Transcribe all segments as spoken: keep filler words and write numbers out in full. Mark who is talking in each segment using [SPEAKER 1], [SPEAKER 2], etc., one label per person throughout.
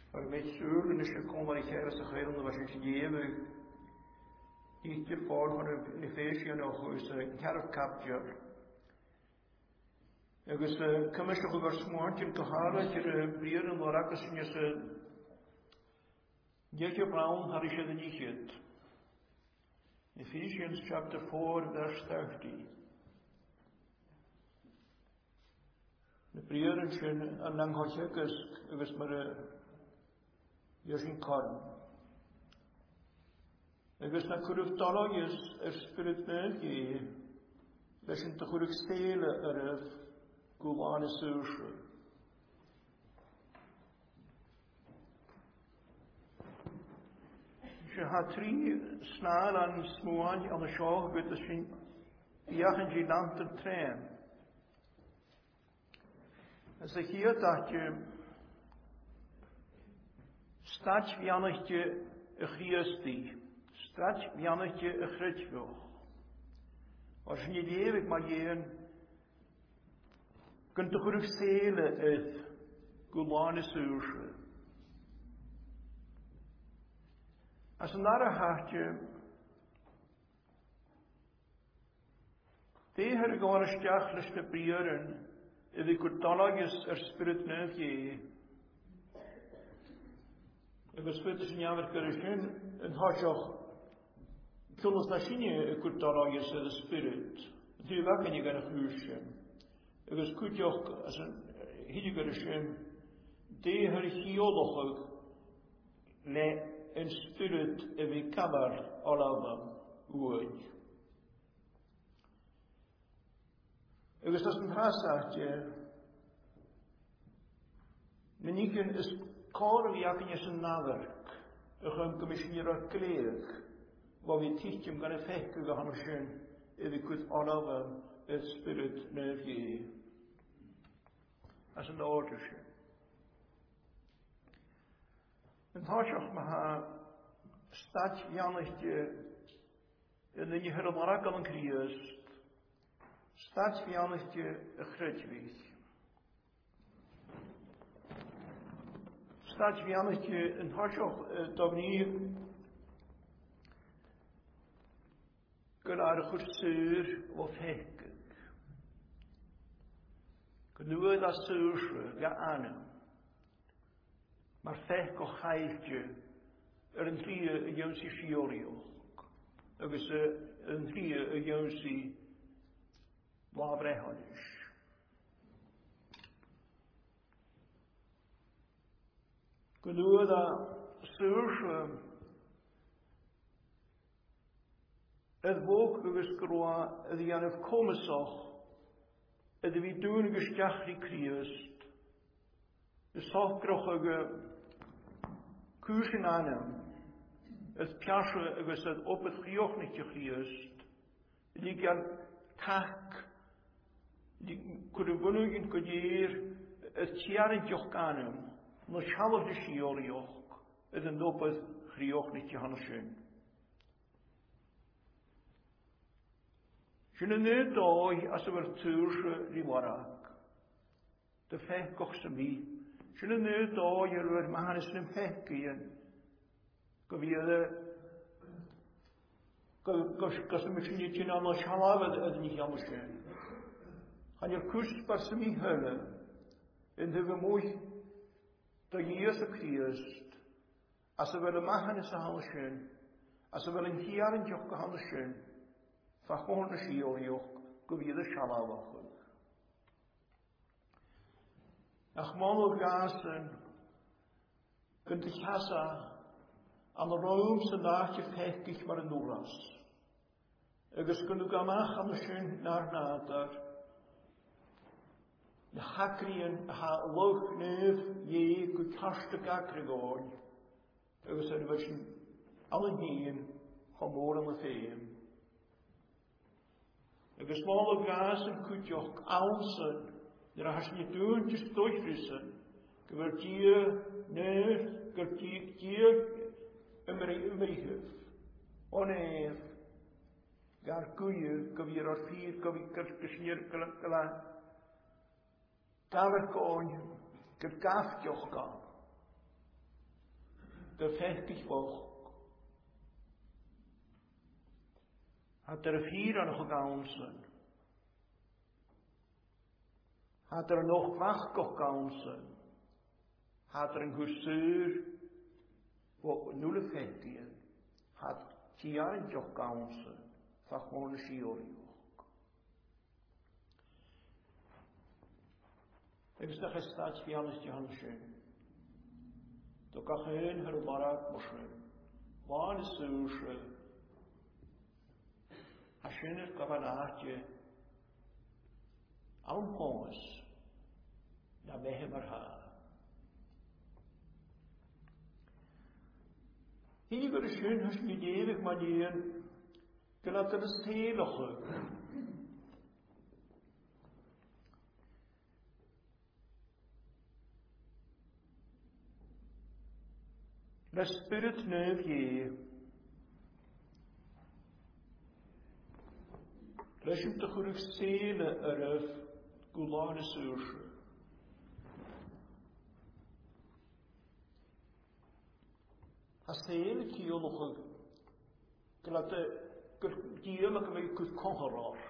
[SPEAKER 1] Ar met zuurden is je kon waar ik hier is gegeven was in Jewe. Ik hier voor van een Efesië nog is een kerk kapje. Ik is de commissie over smoort in Kahara hier brier en lorakas in je Jeetje Brown had ik het niet het. Ephesians chapter four verse thirty. De brieren zijn een lang hoortjekes, ik is maar Joshin Karn. Ik is naar kuruf talagies er spirit nergie. We zijn te kuruf stelen erf gulane sursche. Je had drie snel aan smoan aan de school met de zijn jagen je land te trainen. Als ik hier dacht je Stać wianachje een Christi, stać wianachje een Christwoch. Als je niet eeuwig maar jeen, kunt je goed stelen uit gulane sursche. Als een andere hartje, die her gewoon stachlis te prieren, en die kurtalages er spirit neufje. Ik was veertig jaar kerken en had je tulles naschine kurtalages er spirit. Die wakken je gaan huisje. Ik was goed ook als een hidigerschen, die her geologisch le en spirit en we kabar allemaal ooit. Ik was als een haassaatje. Meniken is Kåre vi jakken je zijn nawerk. Ik ga een commissioner kleeg. Waar we tichtjem gaan effecten gaan zijn. En we kunnen allemaal het spirit neufje. Als een oudertje. En het had je ook maar stad Jannetje. En dan je het maar ook al een kriest. Stad Jannetje een grutjeweg. Staat je aan dat je een hartje toch niet kan aan de goedstuur of hekken. Genoeg dat zuurse, ja aan. Maar vek of geitje, er een drie een jonsie fiorio. Er is een drie een jonsie blabrehanisch. Genoeg dat zuurse het woog gesproken, het die aan het komen zag, het die doen gestachtig kriest, de zachtkrachtige kuchen aan hem, het pjasje was het op het gejochtnetje kriest, die kan tak, die kunnen wonen in kodier, het tjarentjoch aan hem. No shalom de shiorioch, het een op het gejochtnetje hanschen. Je ne dooi als we tuurse die warak. De vijf kochse mi. Je ne dooi er weer maar eens een vijfkien. Kan we de kan ze misschien niet in alle shalom het niet hanschen. Gaan je kus pas mi hullen. En de we mooi dat Jezus Christus, als ze willen maken is de handen schön, als ze willen hier in de handen schön, van gewoon de schiel joch, kun je de shalom wachten. Ach man op gasten, kunt ik hassa aan de roomse nachtje vijftig maar een doeras. Ik is kunt ook aan de schön naar nader. De hakrien ha loog neef je kutaste kakregoon. Er is een beetje alle heen geboren met hem. Er is wel gazen kutjoch aansen. Er has je deuntjes durchrissen. Gewert hier neef, gewert hier ummerihuf. Oneef. Gar kuje, gewir er vier, gewir kerkesnier kala. Kamer koon, kerkaafjoch kan. gefechtig woch. Had er vier aan gegaunsen. Had er nog wacht gegaunsen. Had er een guseur, wat nulle fetien. Had tiaren gegaunsen. Van gewoon schiorjoch. Ik is de gestaat van Johannes Johannesje. Toen kan geen herbarak moschen. Waar is zoosje? Als je het kan naartje. Almhoos. naar bij maar haar. Hier wordt schön, als je ewig manieren, gelaat er het heilige. The Spirit neuf je. Lees de goede zelen erf, gulane surse. Als de hele kiologe, gelaat de kiologe met je kongerar.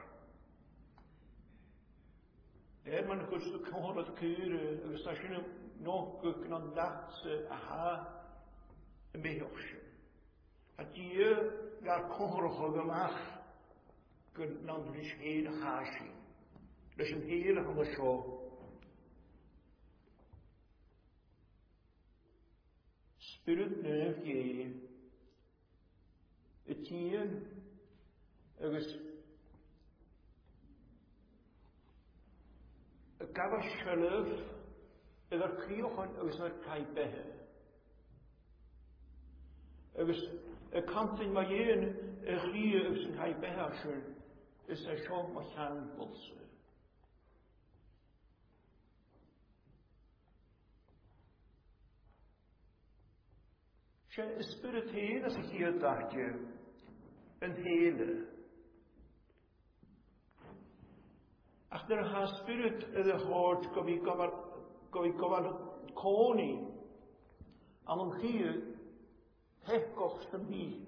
[SPEAKER 1] Er man goed de kongerar keuren, we staan nog kunnen dachten, aha. Een beetje dat je daar kongerig gemaakt kunt dan dus hele gaasje. Dus een hele van de show. Spirit neuf je. Het hier is een kabas geloof en er kriochen is naar kijpen. Agus y cantain mae un y chri ys yn cael beharsyn ys y sio mae llawn bwlsy. Se ysbryd hyn as y chi o dadju yn hele. Ach dyr ha ysbryd ydy hod gofi gofal coni am yn chi Hekkocht van die.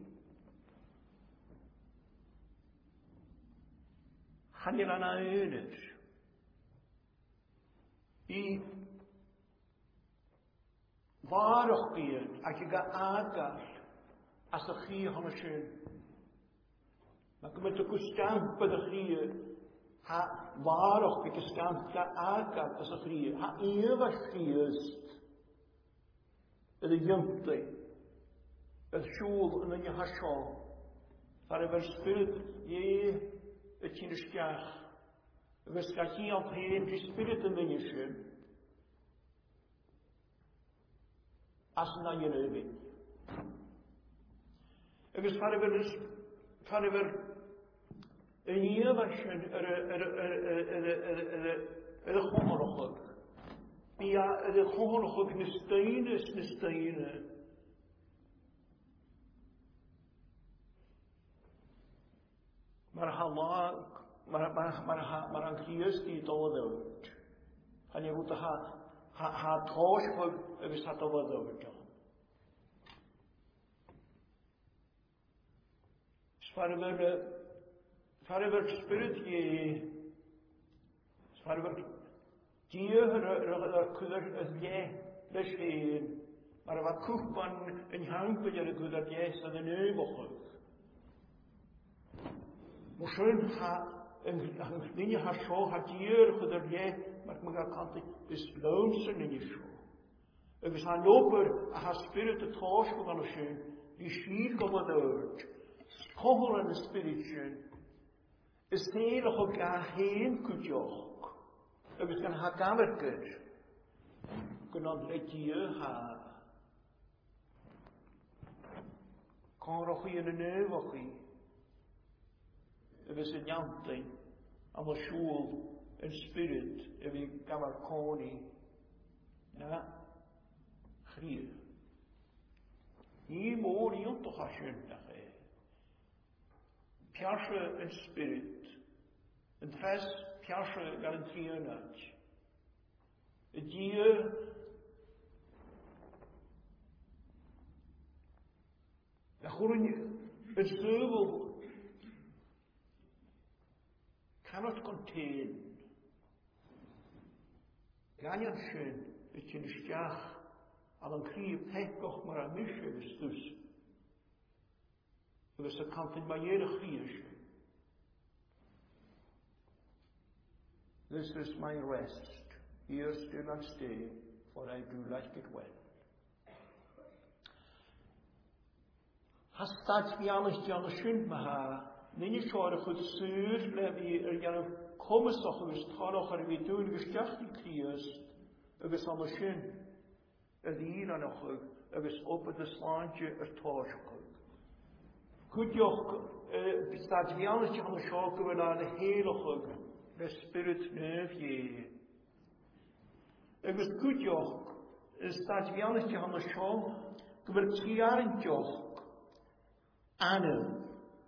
[SPEAKER 1] Gaan je dan naar huis? Die waarig gaan, als je gaat aangaan, als de gier gaan schön. Maar je moet de kustamp bij de gier, ha waarig bij de kustamp gaat aangaan als de gier, ha eeuwig gier de jumte. Het school en je hascho. Waar we spirit je het in de schaag. We schakien op heen die spirit en je schön. Als na je neubing. En we waar we dus waar we een hier was schön er er er er er er er hongerig. Ja, er hongerig in de stenen is de stenen. Maar Allah, maar maar maar maar aan Christus die dood. En je moet ha ha ha troos voor we staat over dood. Sparwer Sparwer spirit je Sparwer die er kuder het je lesje maar wat koop van een hang bij je kuder je is de neuwe. Moschön ha een linie ha show ha dier goder je maar me ga kant is loonsen in je show. En we zijn loper ha spirit de troos van schön die schiel komen dort. Kogel en de spiritje is hele goed ga heen kutjok. En we gaan ha kamerkut. Kunnen dat je ha. Kan er goeie de neuwe. We zijn janting, allemaal school en spirit, en we gaan maar koning. Ja, grier. Hier moet je toch gaan schöndag. Piasche en spirit. En fest, piasche garantieën uit. Het dier Groen, een zeuvel cannot contain. Ganyan schön, het je nistjach, al een kriep hekkoch maar een misje is dus. Dus dat kan in maar jede kriesje. This is my rest. Here still I stay, for I do like it well. Has dat viannig Jan schön maha, niet schade goed zuur, levi er Jan komen toch dus toch er weer doen gestart die kries. Er is allemaal schön. Er hier nog er is op het slaantje er toos. Goed joch, staat viannig Jan schoken we naar de hele goed. The Spirit neufje. Er is goed joch, staat viannig Jan schoken, we tjaren joch. Anne.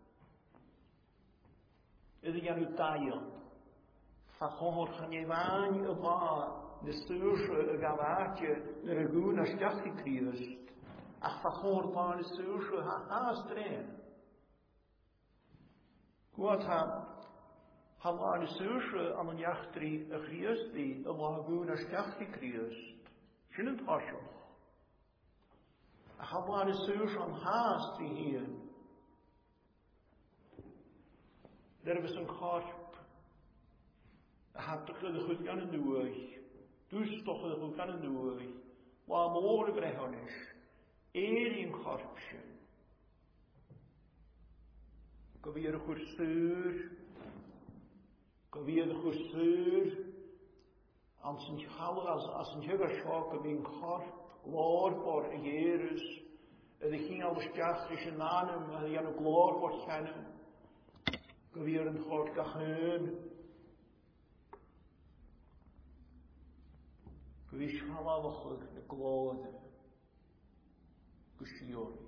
[SPEAKER 1] Is het Jan Utayon. Fachor gaan je waan op haar. De stuurse gawaatje, de regoen als jacht gekriest. Ach, fachor van de stuurse haast erin. Goed, ha. Ha waar de stuurse aan een jachtrie gekriest, die de lagoon als jacht gekriest. Schön het hasjoch. Ha waar de stuurse aan haast die hier. Er is een garp. Hij had toch de goed gaan doen. Dus toch de goed gaan doen. Waar mooi brengen is. Eer in garpje. Kan weer een goed stuur. Kan weer een goed stuur. Als een schouder, als, als een juggerschak, kan weer een garp. Klaar voor een Jezus. En die ging al de stjachtische naam. En die had ook klaar voor schijnen. Kan weer een groot kageun. Kan weer schalawig de klode. Kushiori.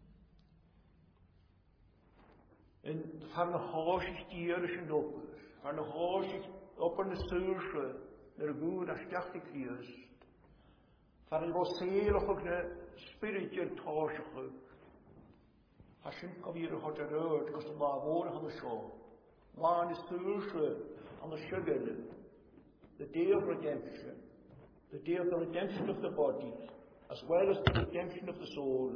[SPEAKER 1] En van de hoosjes die hier zijn op. Van de hoosjes op een stuurse. De goede dat stachtig is. Van een roselige spiritueel toosje. Hashem kan weer gaat eruit, ik was de woorden van de show. Waar de stuurse aan de sugar, the day of redemption, the day of the redemption of the body, as well as the redemption of the soul,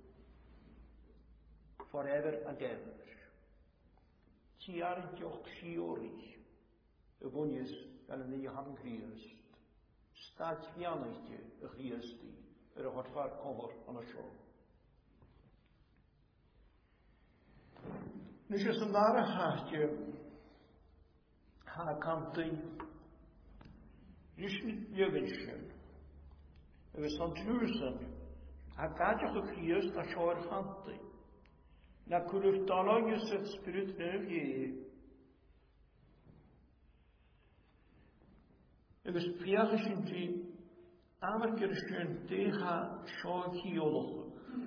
[SPEAKER 1] forever and ever. Tiarent joch shiori, de wonjes en een nieuwe hand kriest. Staat vianetje, de kriesti, er gaat vaak over aan de show. Nu is een ware hartje, haar kanten, is niet jeugdje. Er is aan duurzaam, haar kaartje gekriest naar schoor kanten. Na kuruf talanjes het spirit neufje. Er is priagisch in die amerkerschen tegen schoor kiologen.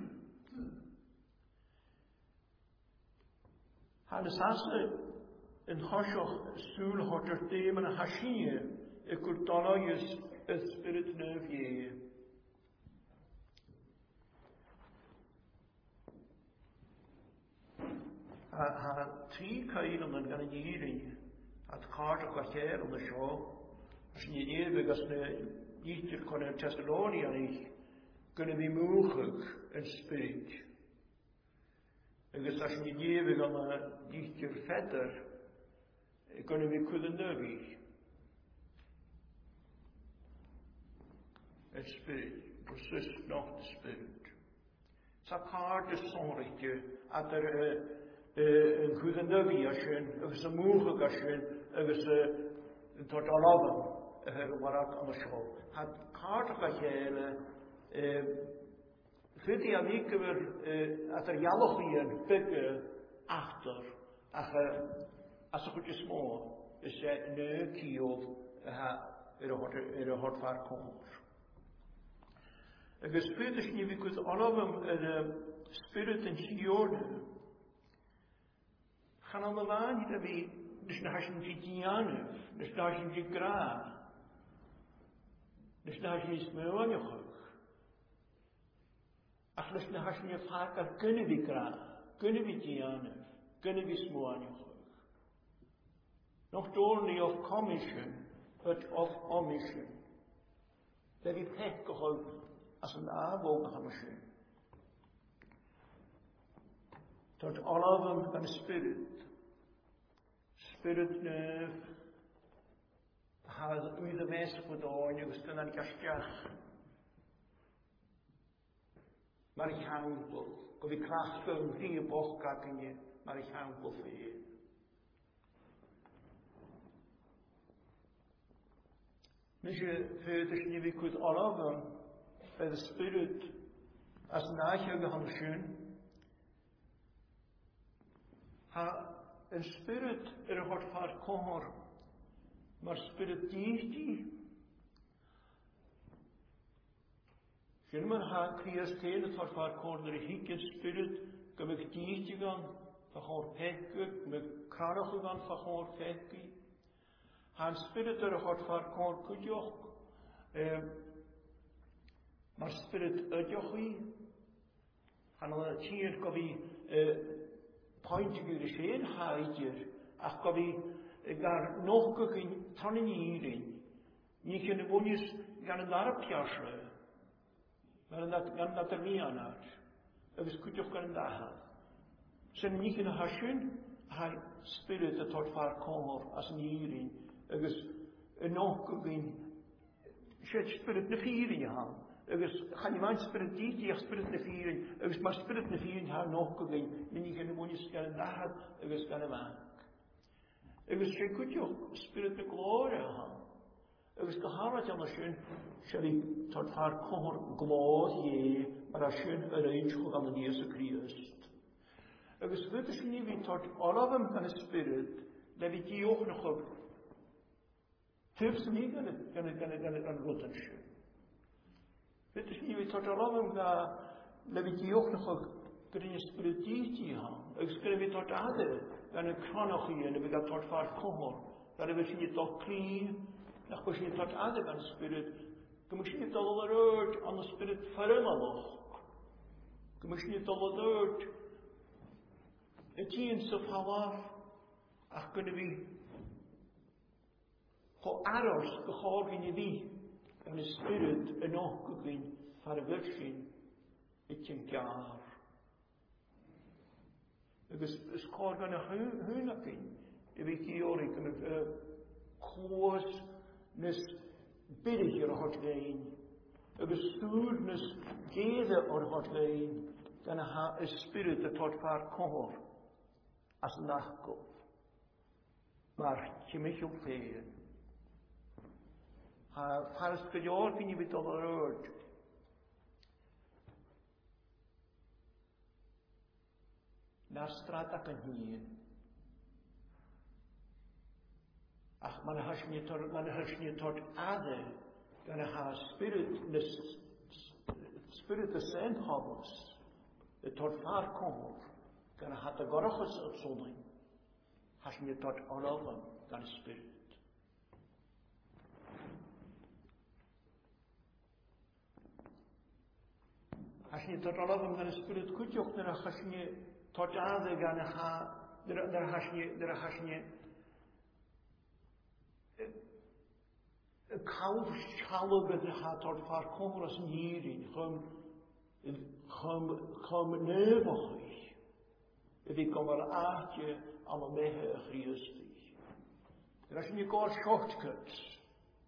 [SPEAKER 1] Hij sasse een hasjoch stoel had er thema een hashie. Ik kon talanjes het spirit neufje. Ha drie keilen gaan hier. Het kaartje kwartier om de show. Als je niet eeuwig als een dichter kon in Thessalonia niet, kunnen we mogelijk een spirit. En dus als je niet eeuwig aan een dichter verder, kunnen we kunnen neuvig. Een spirit, precies nog de spirit. Zo kaart is zonrichtje, dat er een goede neuvig als je, of ze mogelijk als je, of ze tot al waar aan de school. Het kaart dat je vindt je aan die keer als er jallig weer pikken achter, als ze goed is mooi, is je nu kiel er hard vaak komt. En gespeeld is niet because allemaal de spirit en chiode gaan aan de waan niet dat dus naar zijn Titianov, dus naar zijn Tigra, dus naar zijn Smeonjoch. Ach, Achlis na has nie vaak ar kunnen we gra, kunnen we dianef, kunnen we smoanjoch. Nog door niet of commission, het of omission. Dat we pek gehouden als een aanwogen gaan misschien. Tot alle van de spirit. Spirit neuf. Had u de mensen gedaan, je was dan kastjach. Maar ik hang wel. Of ik kracht voor vier bochtkakken je, maar ik hang wel voor je. Dus je verder niet wie kunt alle bij de spirit als nagehouden gaan schön. Ha een spirit er gaat vaart kommer, maar spirit die Schön man ha kriesteen het gaat vaart kommer er hikken spirit kom ik die gaan van haar pekke met krachtig gaan van haar pekke. Han spirit er gaat vaart kommer kutjoch, maar spirit uitjochie. Han al tien kobi pointige geschehen haidjer, ach kobi gar nog geen tannen hierin. Niet kunnen wonjes gaan een darp jasre, maar dat gaan dat er niet aan uit. Het is kutjoch gaan daar. Zijn niet kunnen haschen, hij spirit het tot vaart kommer als een hierin. Het is nog geen shit spirit ne vieren je aan. Het is gaan je mijn spirit die die spirit ne vieren. Het is maar spirit ne vieren haar nog geen. Je niet kunnen wonjes gaan daar. Het is gaan maken. Het is geen kutjoch spirit ne glorie aan. Het is gehaald aan de schön. Schali tot vaart kommer glorie, maar als schön eruit gegaan in Jezus Christus. Het is wirklich niet wie tot allem van de spirit, dat we die ook nog op. Tips niet kan het kan het kan het kan het aan rotten schön. Het is niet wie tot allem dat dat we die ook nog op kunnen spiritueel gaan. Ik schrijf het tot aarde, dan een kronogie en we gaan tot vaart komen. Dat we zien het tot clean, dan we zien het tot aarde van spirit. We misschien het al eruit aan de spirit veranderen. We misschien het al eruit. Het is zo vanaf, ach kunnen we voor aros gehouden in wie en de spirit en nog kunnen verwerken het een jaar. Het is het kan gaan hunaken. De week hier ik een koers nes bidden had geen. Het is stuurnes gede or had geen. Dan ha een spirit dat tot vaart kommer. Als nachtkop. Maar je moet je opveren. Fars gejoord vind je het al eruit. Naar straat kan hier. Ach, man has je tot, man has je tot aarde. Dan ha spirit, de spirit de zijn hobbels. Het tot vaart komt. Dan had de gorgels uitzondering. Has je tot allen dan de spirit. Als je tot allen dan de spirit kutjoch, dan has je tot aarde gaan ha, dan has je, dan has je een koude schalen met de gaat tot vaart komen als een hierin. Gewoon, gewoon, gewoon neuvig. Die komen een aardje allemaal mee Christus. En als je niet kort shortcuts.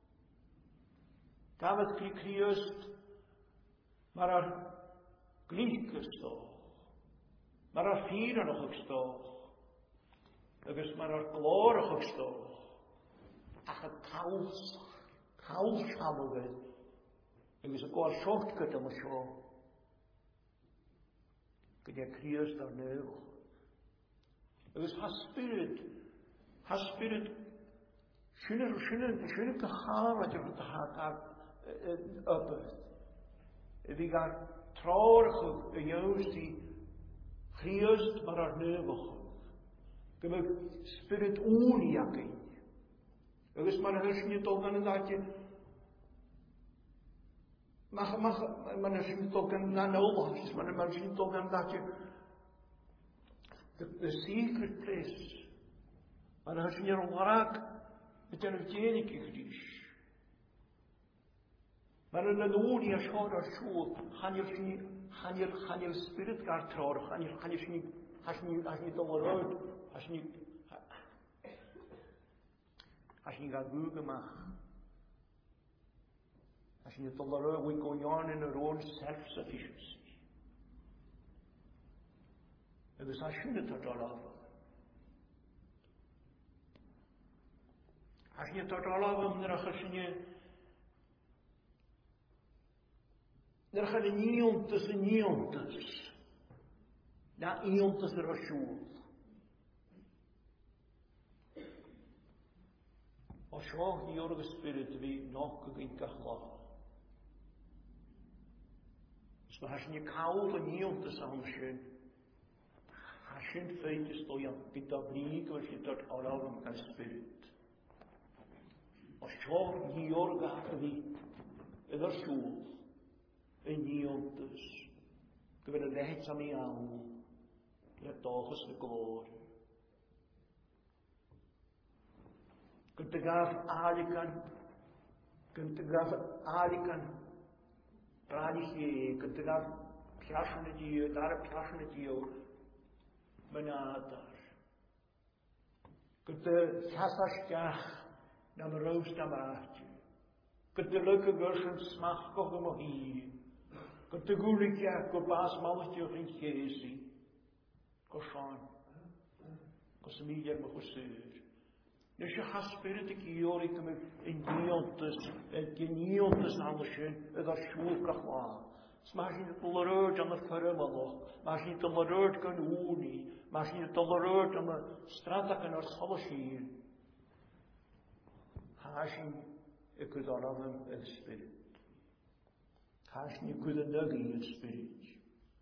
[SPEAKER 1] Dan wordt Christus maar er glinkes toch. Maar er vieren nog toch. Het is maar er glorig toch. Ach, het kaals, kaals gaan we. En is een kort shortcut om zo. Kun je Christus daar nu. Het is haar spirit, haar spirit, schöne, schöne, schöne gehaar wat je van de haak hebt. We gaan traurig in jou die Christus maar haar neuvig. Je moet spirit oorjakken. Het is maar een hersje toch dan dat je Mag, mag, maar misschien toch een nanoolachjes, maar misschien toch een dat je de, de secret place. Maar als je hier al raakt, met een uiteindelijke gries. Maar in de nood die je schouwt als school, gaan je niet, gaan je, gaan je spirit gaan trouwen, gaan je, gaan je niet, als je niet, als je niet onderuit, als je niet, als je niet gaat buigen mag. Als je niet onderuit, we gaan in een own self-sufficiency. En dus als je het er al over. Als je het er al over, dan ga je dan ga je niantes en niantes. Na niantes er als school. Als je die orge spirit wie nog in kachla. Dus als je koude niantes aanschijn, als je een feit is dat je dit abriek, als je dat al over kan spirit. Als je die orge wie in de school. En niantes. Ik ben een leid aan mij aan. Je toch is de glorie. Kunt de gaaf aalikan. Kunt de gaaf aalikan. Praatje. Kunt de gaaf pjasje die. Daar pjasje die. Benadar. Kunt de sasasjach. Naar mijn roos naar mijn hartje. Kunt de leuke gursen smaak koken maar hier. Kunt de goelikja, kunt baas mannetje of in geesie. Koshan. Kosmier me goseur. Dus je gaat spirit ik hier, ik me in niantes, en niantes andersje, en dat schoolkach waar. Maar je niet tolereert aan de verremmeloch, maar je niet tolereert kan oenie, maar je niet tolereert aan de straat kan er alles hier. Haasje, ik kunt al aan een spirit. Haasje, je kunt een nugget in het spirit.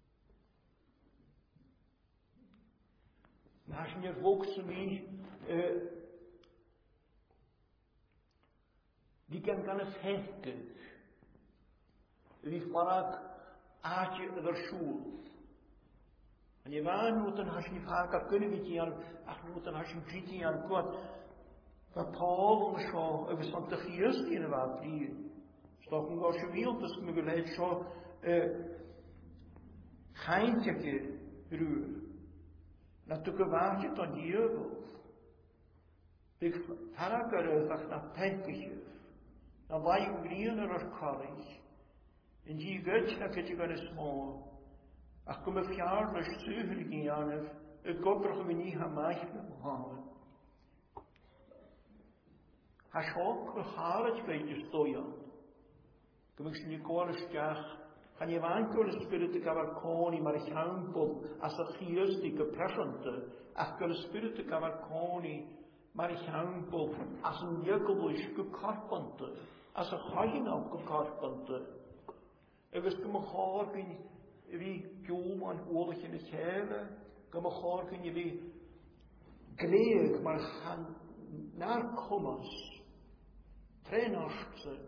[SPEAKER 1] Maar als je volgens mij, uh, die kan kan het hechten. Die vaak aatje er school. En je waan moet dan als je vaak kunnen met je aan, ach moet dan als je pretty aan kwart. Wat Paul ons zo over zo'n te geest in de waard die. Stok een als je wilt, dus me geleid zo geintje ruur. Natuurlijk waard je dan hier wel. Ik vaak er zag naar penkje. Dan waar je griener als college. En die gutje dat je kan smoren. Ach kom ik jaar dus zuiver in aan. Ik kom er niet gaan maken halen. Als je ook een haartje weet je stojan. Kom ik niet koren stijg. Kan je wankelen spiriten kavarkoni maar ik hampel als een geestige presente. Ach kan spiriten kavarkoni maar ik hampel als een jukkelbuis gekarpente. Als een gajina gekarpente. Ik wist dat mijn haar kun je wie joman oorlog in het hele. Dat mijn haar kun je wie greeg maar gaan naarkomens. Trainarste.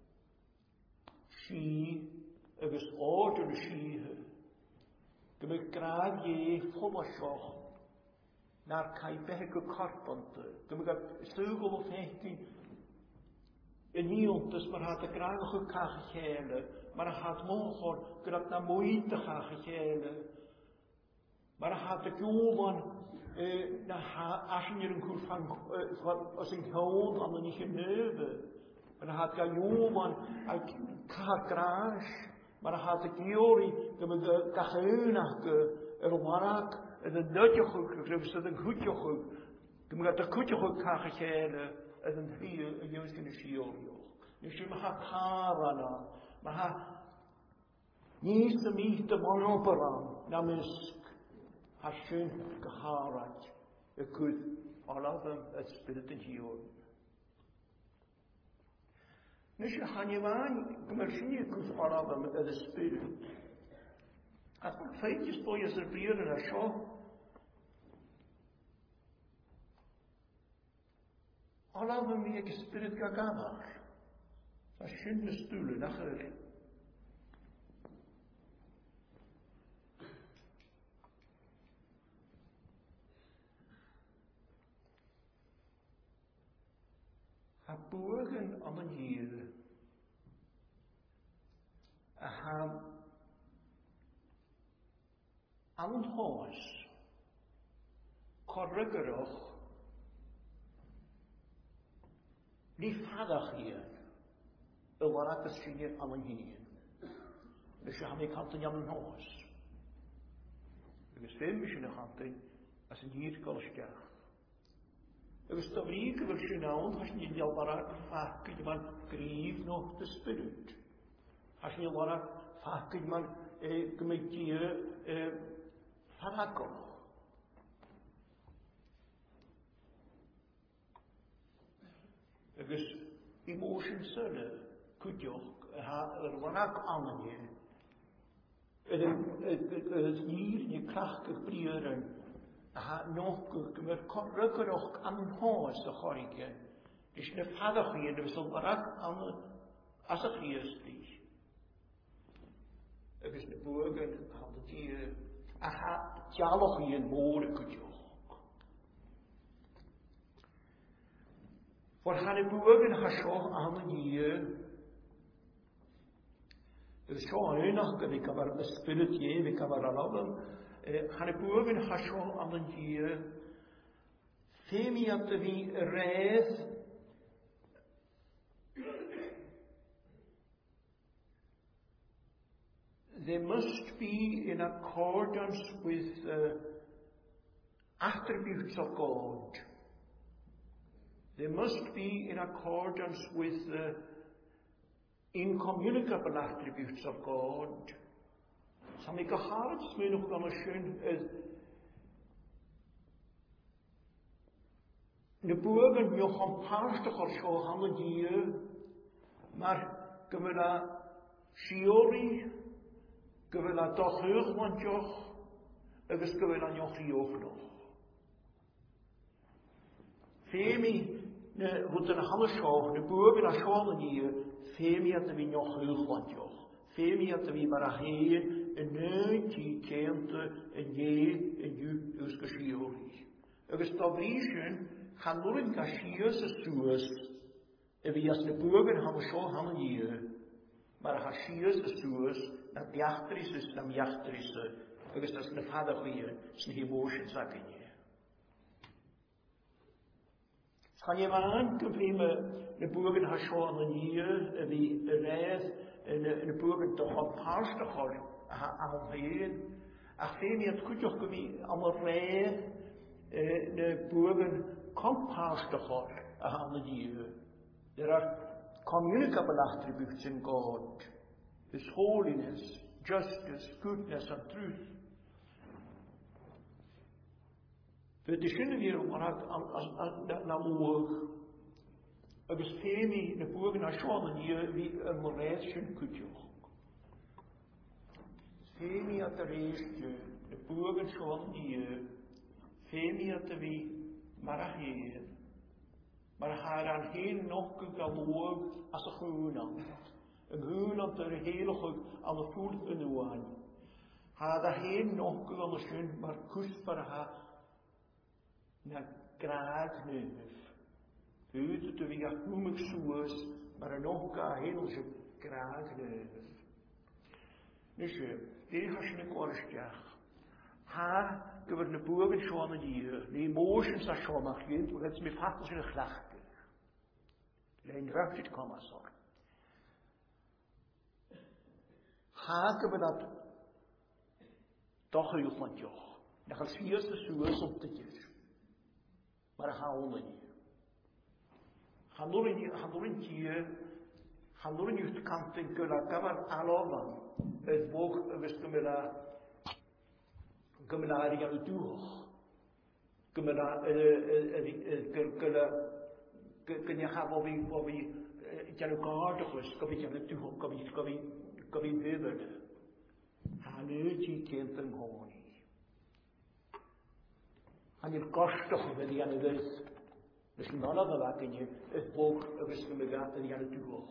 [SPEAKER 1] Zie, ik is oorten zie. Dat ik graag je volmasjoch naar kaibeke karpante. Dat ik heb zeugel of hechting. En niemand dus maar had de graag gekage gele. Maar hij had mogelijk dat naar moeite gaan gele. Maar hij had de joman, als je een goed van, als een gewoon aan de niet geneuven. Maar hij had de joman uit kagraag. Maar hij had de jori, dat we de kageunake, er warak, en een nutje goed gegeven, dat een goedje goed. Dat we de goedje goed gaan gele. En een hele, een juist in de schiel. Dus je mag karana, maar niet de meeste man operan, namens haar schön geharat. Je kunt alle het spirit in hier. Dus je gaat je aan, misschien je kunt alle het spirit. Als het feitjes voor je serveren als zo. Alle we meer spirit gagavar. Dat schöne stoelen, nachher. Ha bogen an an hier. A ha an an hos. Corrigerach. Ní fadach hier. Y warach ys sy'n an an hier. Nes ha mi cant an an hos. Agus ddim sy'n a chantyn as yn hier golsgach. Agus da brík wil sy'n awn has ni dial warach fakid man grif noch de spirit. Has ni warach fakid man gymeitie faragoch. Agus emotion syne kudjoch ha er warach annen je. Het hier in je krachtig brieren ha nog mer rukker ook aan een huis de gorike. Dus ne vader hier de zal warach aan as het geestig. Het is de bogen had het hier aha dialog hier moore kudjoch. Voor gaan de bogen ha zo aan hier. Dus zo enig dat ik maar de spirit je, ik kan maar allen. Gaan de boven gaan zo aan de hier. Femia te wie reis. They must be in accordance with the attributes of God. They must be in accordance with the incommunicable attributes of God. Sam ik gehaald me nog dan een schön de bogen je gaan paastig als zo handen hier, maar kunnen we dat shiori, kunnen we dat toch heel want joch, en dus kunnen we dat nog hier nog. Femi, ne, wat een handen zo, de bogen als zo handen hier. Femi at vi nog hulgland joch. Femi at vi bara heen en neun die kente en je en ju dus geschiori. Agus da brischen gaan nur in kashiers suus. En wie as de burger haben schon haben hier. Maar kashiers suus na diachtris is na diachtris. Agus das ne vader hier, s'n emotions zaken je. Kan je maar aankomen, de boeren gaan schon hier, wie reis, en de boeren toch een paarste gaan aan heen. Ach, veel meer goed toch wie allemaal reis, de boeren kan paarste gaan aan hier. There are communicable attributes in God: His holiness, justice, goodness, and truth. We beginnen weer om naar oog. Er is veel meer de boeren naar schoenen hier wie een moraisje kutjoch. Veel meer te reisje de boeren schoenen hier. Veel meer te wie maar heer. Maar haar aan heel nog galoog als een groenland. Een groenland er heel goed aan de voet en de aan. Haar daar heel nog aan de schoen maar kustbaar haar. Na graag neuf. Heute te wie gaat noemig zoes, maar nog ga heel zo graag neuf. Dus je, die ga je een korstjag. Ha, gebeurt de boeren schoenen hier. De emotions are schoon mag je, want het is met vatten zijn glachte. Leen ruikt het komen zo. Ha, gebeurt dat toch heel van joch. Dat gaat vierste zoes op de keer. Maar gaan we niet. Gaan door in gaan door in hier, gaan door in je kant in kula kamer aloman. Het boek wist me la, kemela die aan toe. Kemela kula kun je gaan wat wie wat wie je kaart dus kom je aan toe kom je kom je kom je bever. Gaan nu die kenten gewoon. En je kostig wil je aan de dus. Dus niet alle dat waken je het boek wist me gaat en je aan het toe.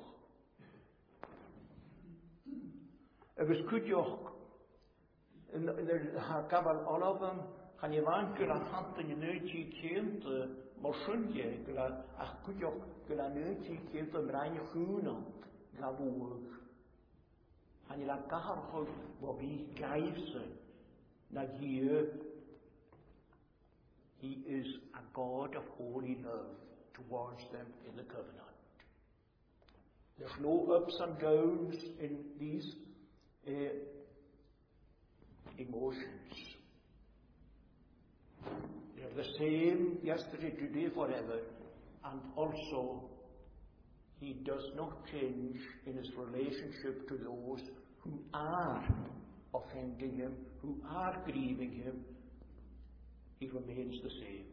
[SPEAKER 1] Er was goed joch. En er kabel al of hem gaan je waan kunnen hand in je neutje kind, maar schunje, gela ach kujok, gela neutje kind om reine groenand, gaboog. Gaan je laat kahar goed, wat wie geifsen, na hier. He is a God of holy love towards them in the covenant. There's no ups and downs in these uh, emotions. They're the same yesterday, today, forever. And also, He does not change in His relationship to those who are offending Him, who are grieving Him. He remains the same.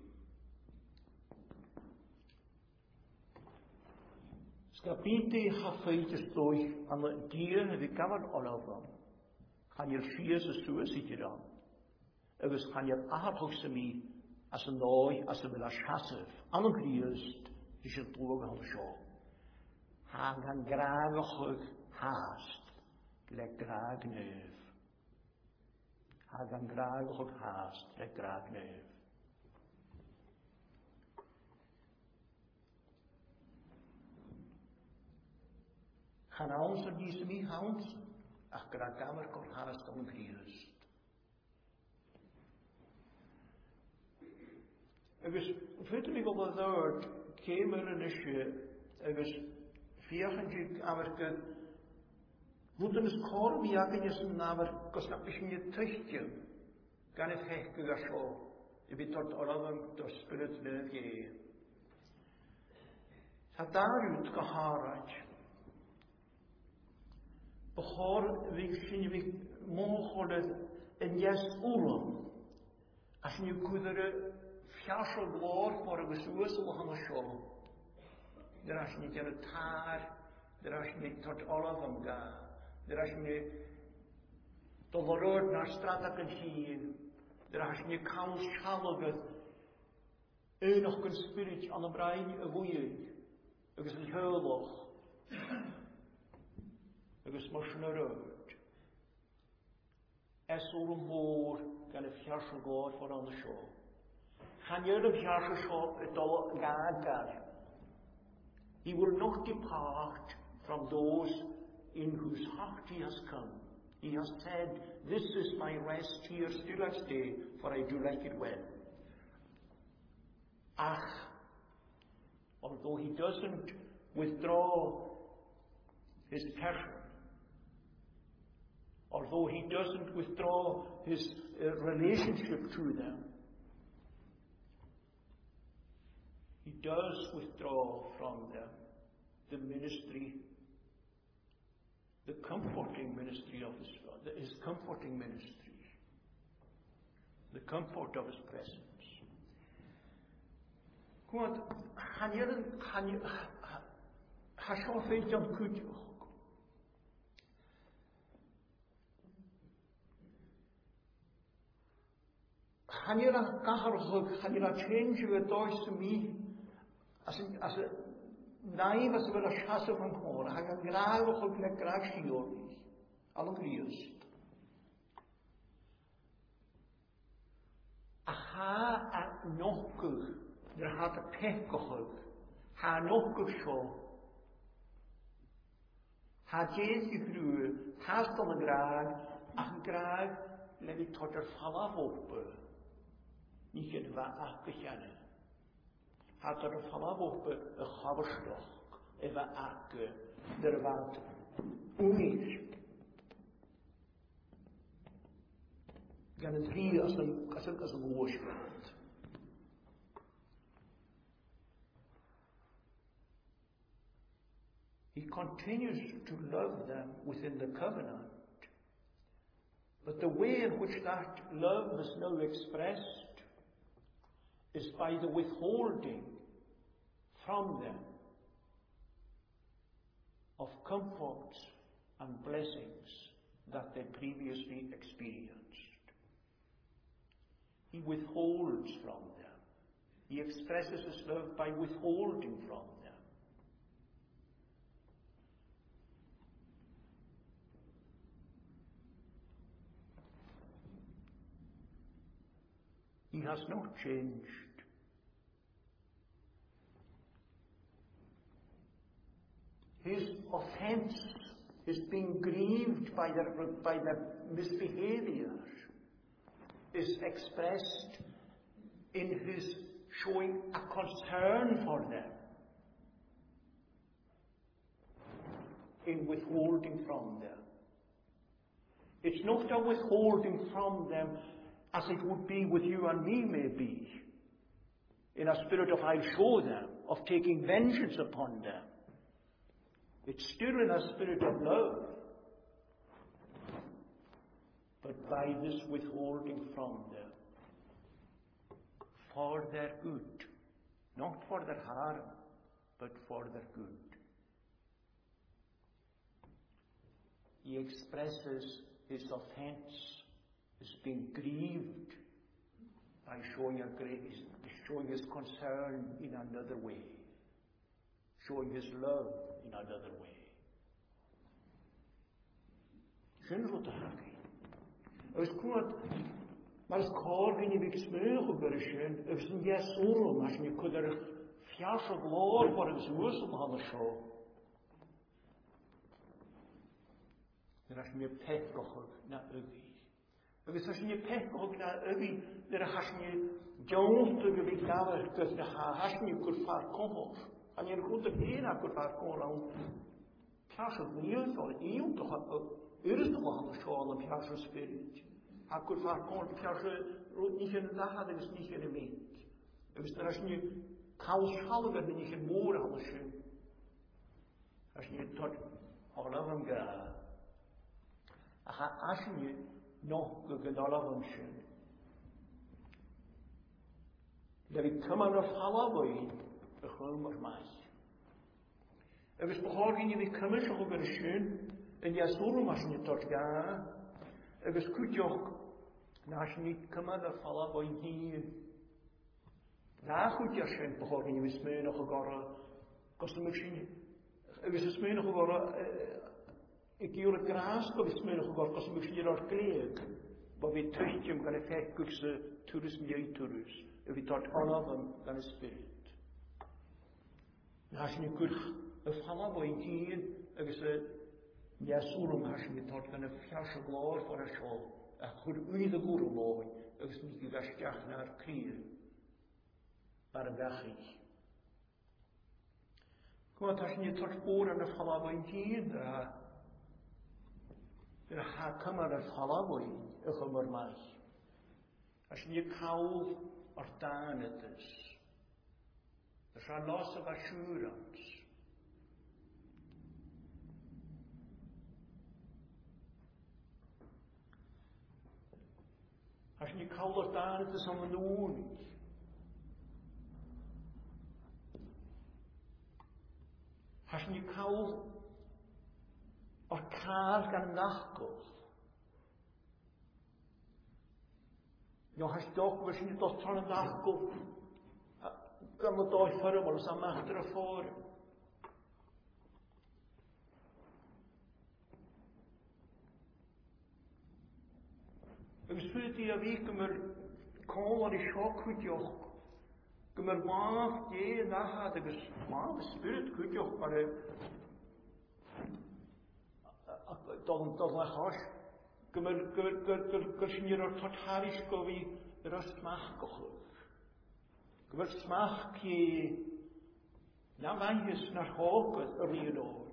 [SPEAKER 1] Skapiti hafeitis doi an the deer the covered all of them. Can you fears a suicide on? It was can you ahapos me as a noy as a villa chassive, ungriest, he should blow on the shore. Hang and grag a hug hast, like grag nerve. Hag an grag a hug hast, like grag nerve. Gaan ons er die mee hounds, ach grag gamer kon haast om griest. Ik was, weet me wel dat er came er een isje, ik was vierentjie amerke, moeten is koor wie ik in je namer, kos dat is niet tuchtje, kan het hekken ga zo, je bent tot allemaal door spirit nerge. Het daaruit gehaald. Behoor wie zien we mogelijk in jes oren, als je kudere fjasel gloor voor een bezoeksel van de show. Daar is niet in het haar, daar is niet tot alle van ga, daar is niet tot de rood naar straat kan zien, daar is niet kans schallige, enig een spirit aan de brein een woeien, het is een huilig. Agus mar sin rood. Es o'r môr gan y ffiarsio god for on the shore. Chan yw'r ffiarsio shore y do gagar. He will not depart from those in whose heart he has come. He has said, this is my rest here, still I stay, for I do like it well. Ach, although he doesn't withdraw his passion, although he doesn't withdraw his uh, relationship to them, he does withdraw from them the ministry, the comforting ministry of his Father, his comforting ministry, the comfort of his presence. Come on, Hanyel, Hanyel, Hashofet Jan Kutjo. Hanira kaharhug, hanira change we toys to me as a as a naive as well as shadow from home. Hagan grave hug like crash yori. All griust. Aha at nokku, there had a pekkohug. Ha nokku show. Ha jesi gru, hast on the grag, ach grag, let it totter fall off. Niet het waar akkejanen. Had er vanaf op een gabberstok, even akke, er wat unis. Gaan het hier als een als een als een woordspeld. He continues to love them within the covenant. But the way in which that love is now expressed is by the withholding from them of comforts and blessings that they previously experienced. He withholds from them. He expresses his love by withholding from them. He has not changed. His offense, his being grieved by their, by their misbehavior, is expressed in his showing a concern for them, in withholding from them. It's not a withholding from them as it would be with you and me, maybe, in a spirit of I'll show them, of taking vengeance upon them. It's still in a spirit of love, but by this withholding from them, for their good, not for their harm, but for their good. He expresses his offense as being grieved by showing a great, showing his concern in another way, showing his love in another way. Schön wat hagi. Os kwad mas korgin i big smeur geberishen, os n jesoro mas ni kuder fias og lor for en sus om han scho. Der as mir pekkoch na övi. Agus as ni pekkoch na övi, der has ni jones to ge big daver, kus na has ni kur far komov. An je goed de ena kur far komov. Fias og niels or iu to er is nog aan de school op jouw spirit. Hij kon vaak komen op jouw rood niet in de dag, dat is niet in de week. Dus er is nu kaushalver, dat niet in moer alles schön. Als je tot allavem gaat, als je nog gedallavem schön. Dat ik kom aan de fallavoi, de gromer mij. Er is behoorlijk niet wie kom zo over schön. En ja, zo'n was niet tot gaan. Er was goed ook. Naast niet komen de vallen bij hier. Na goed ja, schijn behoorlijk niet wie smee nog gegaan. Kost hem misschien. Er was smee nog gegaan. Ik hier het gras, kom smee nog gegaan. Kost hem misschien daar kleed. Maar we tuchtje hem gaan effect kussen toerisme jij toerist. En we tot allen gaan spirit. Naast niet goed. De vallen bij hier. Er was Jesurum has je tot gan een fiasje gloor voor een school. En goed u de goede mooi. Het is niet gestart naar krier. Maar een weg is. Kom het als je tot oren de vallen hier. Er gaat komen de vallen. Ik kom er mij. Als je kou ortaan het is. Er zijn losse assurance. Als je kouder daar het is aan de nood. Als je kou elkaar kan nachkomen. Ja, als je toch misschien tot zo'n dag komt, kan het ooit voor maar samen achter voor. We zullen die week maar komen die schok goed joch. Kommer maaf je na de ges maaf spirit goed joch maar dan dan la hash. Kommer kommer kommer kommer je er tot harisch kovi rust mag koch. Kommer smag je na wanneer naar hoog riedo.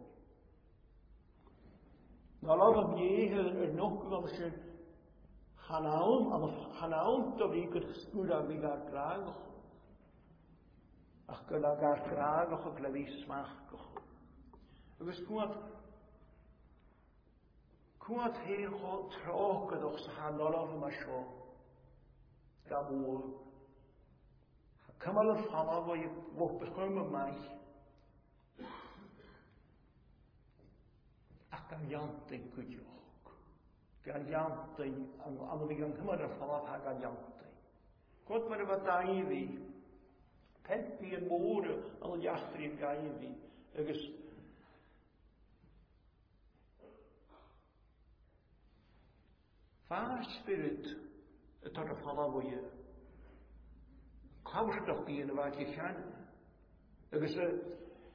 [SPEAKER 1] Nou laat je er nog wel eens Hanaum, aber Hanaum, da wie ik skuda wie gar kraag. Ach, kan gar kraag, ook lavis mag. Dus kuat, kuat heel goed trokken, doch ze gaan al over maar zo. Daarvoor, kan maar een fama waar je wordt beschermen mij. Ach, kan janten kutje. Ganjantay, ang ang bigang kamar falaf ha ganjantay. Kot maar wat daivi. Pet die een moeder al jastri daivi. Er is Far spirit tot a falaf je. Chaus doch die in wat je gaan. Agus e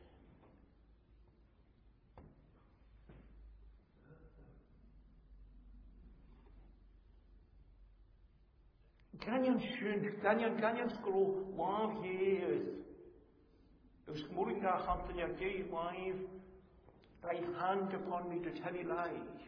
[SPEAKER 1] Ganyan schön, ganyan ganyan skro love years. Agus moring da hampton ya gay life. Thy hand upon me to tell you lie.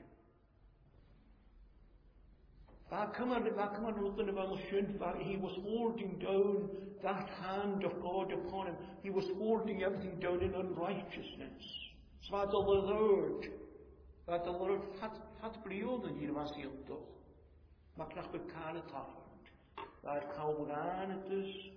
[SPEAKER 1] Waar come on, waar come on, Ruth, about he was holding down that hand of God upon him. He was holding everything down in unrighteousness. So wat the Lord, wat the Lord had had brioden hier was hij toch. Maar knap bekale tafel. Waar kauwen aan het is.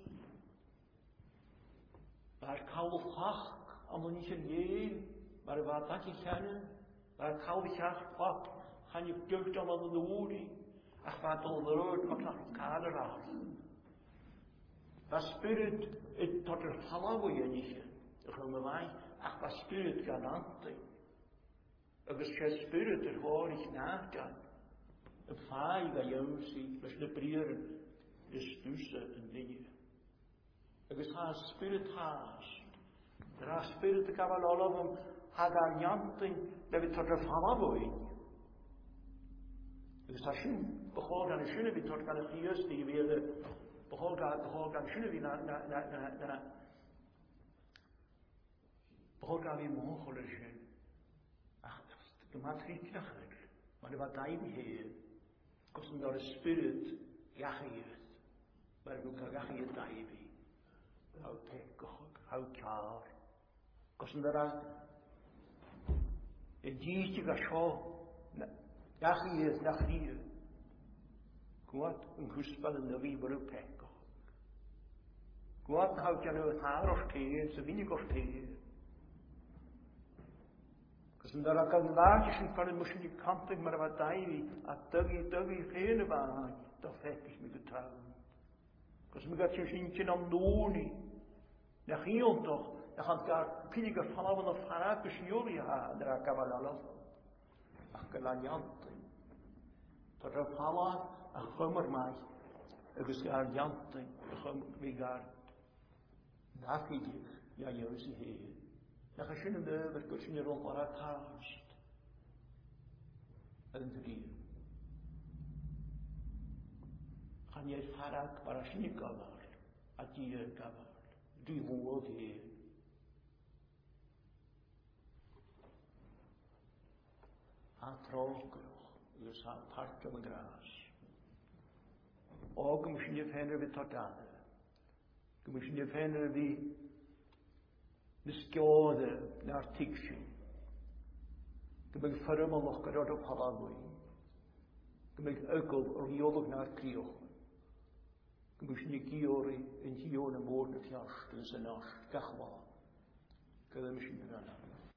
[SPEAKER 1] Waar kauwen hach, allemaal niet een jeel, maar waar dat je kennen. Waar kauwen hach pap, gaan je ducht allemaal in de woorden. Ach, wat al de rood, maar knap bekale raad. Waar spirit, het tot er vallen je niet. Ik wil me wij, ach, waar spirit gaan aan. Agus je spirit er hoor ik nagaan. Een faai bij jou zie, met de prieren. Is tussen een ding. Agus haar spirit haast. Er haar spirit te kabal all of them. Had haar janting. Dat we tot de fama boeien. Agus haar schoen. Behoor aan de schoenen wie tot kan de giers die weer. Behoor aan de schoenen wie na na na na na. Behoor aan wie mogelijk zijn. Ach, de matriek eigenlijk. Maar de wat hij heer. Kosten door de spirit. Gachiert. Maar ik ga gachiert daibi. Hou tekoch, hou klaar. Kosten daar een diertje gasho. Gachiert, gachiert. Goed, een goedspel in de wieber tekoch. Goed, houdt je nou het haar of thee, zo weinig of thee. Kosten daar ook een laagje van een misschien kantig, maar wat daibi. A duggy, duggy, geen baan. Dat heb ik me getrouwd. Als we dat zo'n zin aan doen, dan ging je toch, dan gaat daar pinige vanaf of vanuit de jullie ha, daar kan wel alles. Ach, gelanjanten. Tot er vallen, ach, gommer mij. Ik is daar janten, gommer mij daar. Nakijdig, ja, Josie heer. Dan ga je in de over, kun je rond waar het haast. En drie. Gaan je het varak waar als je niet kan worden. Als je het kan worden. Die woord heer. Aan trookroog. Dus aan partje met gras. Ook misschien je vinden we tot aan. Misschien je vinden we de skade naar tikje. Ik ben verrummel nog gedaan op Hawaii. Ik ben ook al riolig naar Krioch. Ik moest niet kiori en kiori moord het jas, dus een nacht, kachwa. Ik heb hem misschien gedaan.